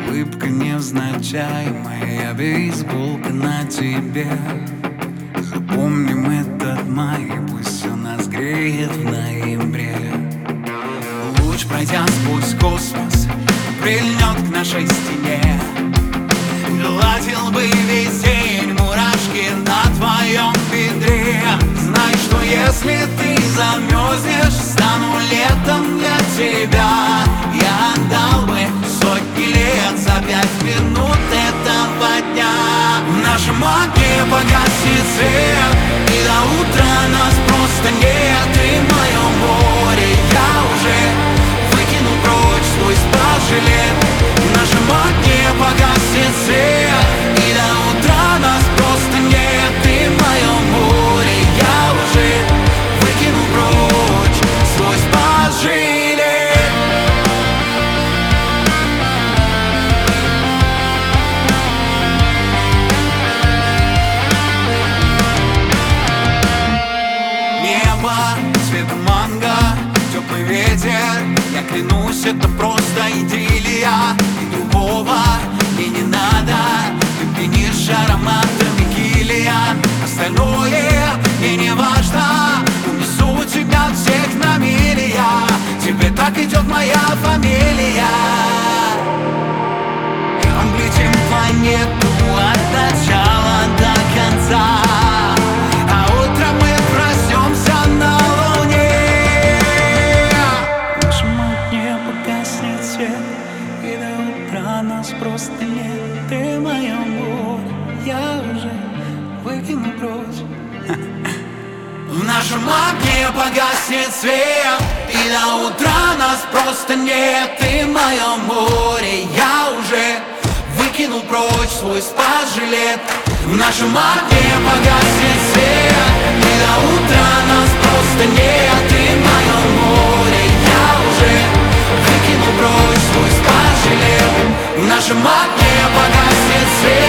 улыбка невзначай, моя бейсболка на тебе. Запомним этот май, пусть все нас греет в ноябре. Луч, пройдя сквозь космос, прильнет к нашей стене. Гладил бы весь день мурашки на твоем бедре. Знай, что если ты замерзнешь, стану летом для тебя. Я отдал бы сотни лет за 5 минут этого дня. В нашем окне погаснет свет, и до утра нас просто нет. И в моем море я уже выкину прочь свой спас-жилет. В нашем окне погаснет свет, и до утра нас просто нет. И в моем море я уже выкину прочь свой спас-жилет. Небо цветом манго, теплый ветер, я клянусь, это просто идиллия. И другого мне не надо, ты пьянишь ароматами килиан. Остальное мне не важно, унесу тебя всех на мили я. Тебе так идет моя фамилия. Облетим планету от начала до конца, а утром мы проснемся на Луне. В нашем окне погаснет свет, и до утра нас просто нет. Ты в моем море, я уже выкину прочь. В нашем окне погаснет свет, и до утра нас просто нет. Ты в моем море, я уже выкинул прочь свой спас-жилет. В нашем окне погаснет свет, и до утра нас просто нет. Ты в моем море, я уже выкинул прочь свой спас-жилет. В нашем окне погаснет свет.